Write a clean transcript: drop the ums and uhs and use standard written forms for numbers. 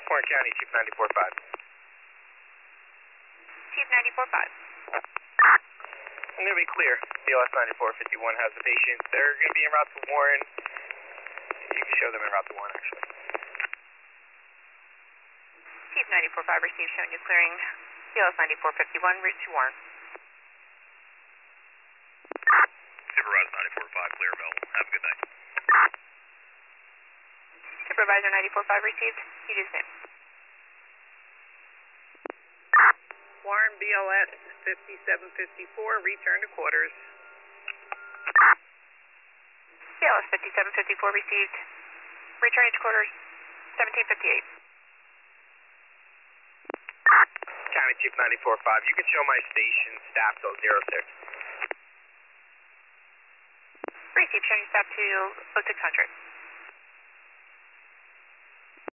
Warren County, Chief 94.5. Chief 94.5. I'm going to be clear. BLS 9451 has the patient. They're going to be en route to Warren. You can show them en route to Warren, actually. Chief 94.5 received, showing you clearing BLS 9451, route to Warren. Supervisor 94.5, clear available. Have a good night. Supervisor 94.5 received, you do the same. Warren BLS 5754, return to quarters. BLS 5754 received, returning to quarters, 1758. County Chief 94.5, you can show my station, staff till 06. Received, showing you staff to 0600.